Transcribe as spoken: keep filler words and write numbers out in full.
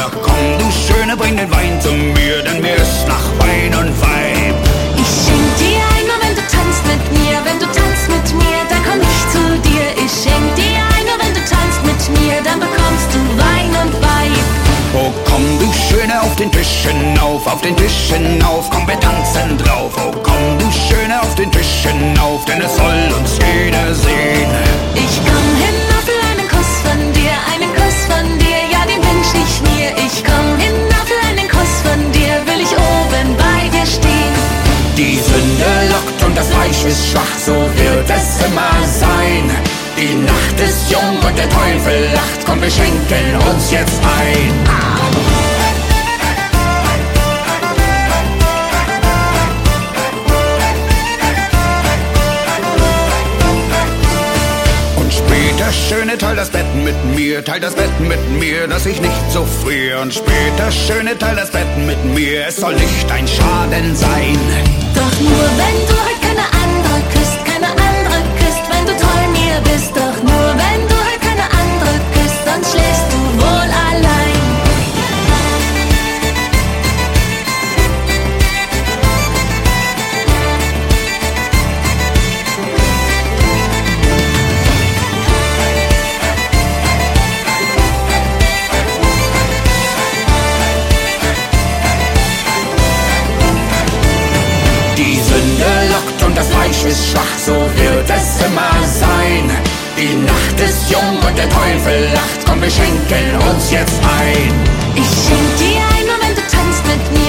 Ach komm, du Schöne, bring den Wein zu mir, denn mir ist nach Wein und Weib. Ich schenk dir ein, nur wenn du tanzt mit mir. Wenn du tanzt mit mir, dann komm ich zu dir. Ich schenk dir ein, nur wenn du tanzt mit mir, dann bekommst du Wein und Weib. Oh komm, du Schöne, auf den Tisch hinauf, auf den Tisch hinauf, komm, wir tanzen drauf. Oh komm, du Schöne, auf den Tisch hinauf, denn es soll uns jeder sehen. Ich komm hinauf, will einen Kuss von dir, einen Kuss von dir, ja, den wünsch ich mir. Ich komm hinauf, will einen Kuss von dir, will ich oben bei dir stehen. Die Sünde lockt und das Fleisch ist schwach, so wird es immer sein. Die Nacht ist jung und der Teufel lacht, komm, wir schenken uns jetzt ein. Und später, Schöne, teil das Bett mit mir, teil das Bett mit mir, dass ich nicht so friere. Und später, Schöne, teil das Bett mit mir, es soll nicht ein Schaden sein. Doch nur wenn du heute keine andere küsst, keine andere küsst, wenn du treu mir bist. Doch nur wenn du heute keine andere küsst, sonst schläfst du wohl allein. Die Sünde lockt und das Fleisch ist schwach, so wird es immer sein. Die Nacht ist jung und der Teufel lacht, komm, wir schenken uns jetzt ein. Ich schenk dir ein, nur wenn du tanzt mit mir.